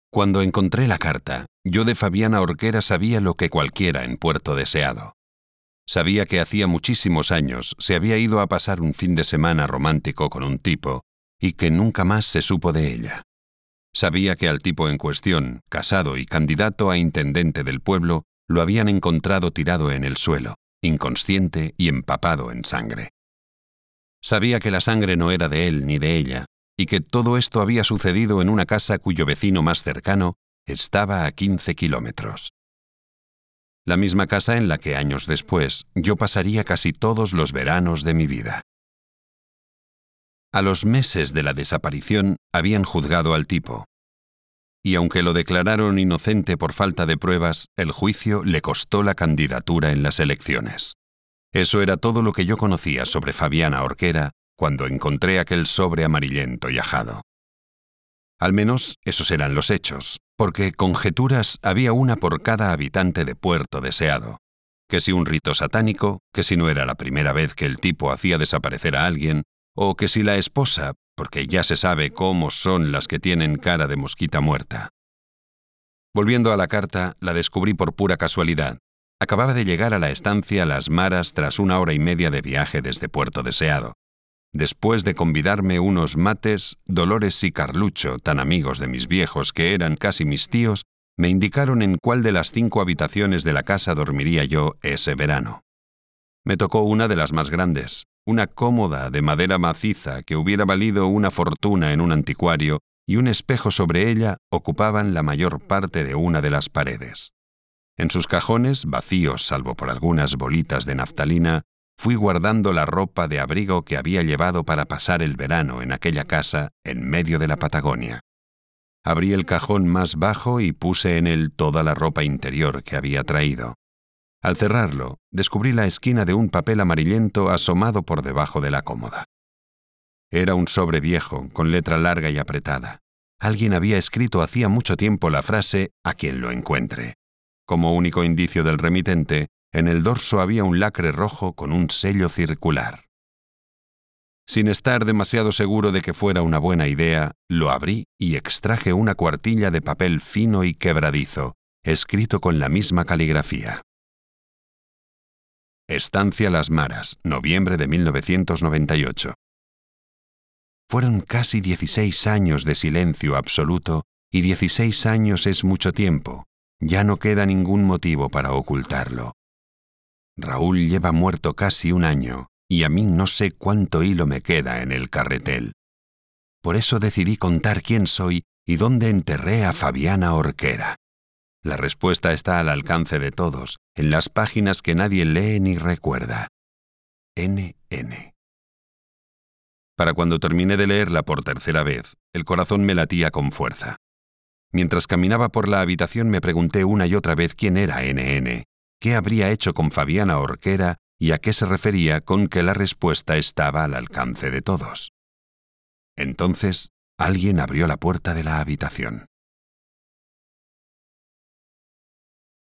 Cuando encontré la carta, yo de Fabiana Orquera sabía lo que cualquiera en Puerto Deseado. Sabía que hacía muchísimos años se había ido a pasar un fin de semana romántico con un tipo y que nunca más se supo de ella. Sabía que al tipo en cuestión, casado y candidato a intendente del pueblo, lo habían encontrado tirado en el suelo, inconsciente y empapado en sangre. Sabía que la sangre no era de él ni de ella, y que todo esto había sucedido en una casa cuyo vecino más cercano estaba a 15 kilómetros. La misma casa en la que años después yo pasaría casi todos los veranos de mi vida. A los meses de la desaparición habían juzgado al tipo. Y aunque lo declararon inocente por falta de pruebas, el juicio le costó la candidatura en las elecciones. Eso era todo lo que yo conocía sobre Fabiana Orquera cuando encontré aquel sobre amarillento y ajado. Al menos esos eran los hechos, porque conjeturas había una por cada habitante de Puerto Deseado. Que si un rito satánico, que si no era la primera vez que el tipo hacía desaparecer a alguien, o que si la esposa, porque ya se sabe cómo son las que tienen cara de mosquita muerta. Volviendo a la carta, la descubrí por pura casualidad. Acababa de llegar a la estancia Las Maras tras 1 hora y media de viaje desde Puerto Deseado. Después de convidarme unos mates, Dolores y Carlucho, tan amigos de mis viejos que eran casi mis tíos, me indicaron en cuál de las 5 habitaciones de la casa dormiría yo ese verano. Me tocó una de las más grandes, una cómoda de madera maciza que hubiera valido una fortuna en un anticuario, y un espejo sobre ella ocupaban la mayor parte de una de las paredes. En sus cajones, vacíos salvo por algunas bolitas de naftalina, fui guardando la ropa de abrigo que había llevado para pasar el verano en aquella casa en medio de la Patagonia. Abrí el cajón más bajo y puse en él toda la ropa interior que había traído. Al cerrarlo, descubrí la esquina de un papel amarillento asomado por debajo de la cómoda. Era un sobre viejo, con letra larga y apretada. Alguien había escrito hacía mucho tiempo la frase «a quien lo encuentre». Como único indicio del remitente, en el dorso había un lacre rojo con un sello circular. Sin estar demasiado seguro de que fuera una buena idea, lo abrí y extraje una cuartilla de papel fino y quebradizo, escrito con la misma caligrafía. Estancia Las Maras, noviembre de 1998. Fueron casi 16 años de silencio absoluto, y 16 años es mucho tiempo. Ya no queda ningún motivo para ocultarlo. Raúl lleva muerto casi 1 año, y a mí no sé cuánto hilo me queda en el carretel. Por eso decidí contar quién soy y dónde enterré a Fabiana Orquera. La respuesta está al alcance de todos, en las páginas que nadie lee ni recuerda. NN. Para cuando terminé de leerla por tercera vez, el corazón me latía con fuerza. Mientras caminaba por la habitación me pregunté una y otra vez quién era NN, qué habría hecho con Fabiana Orquera y a qué se refería con que la respuesta estaba al alcance de todos. Entonces, alguien abrió la puerta de la habitación.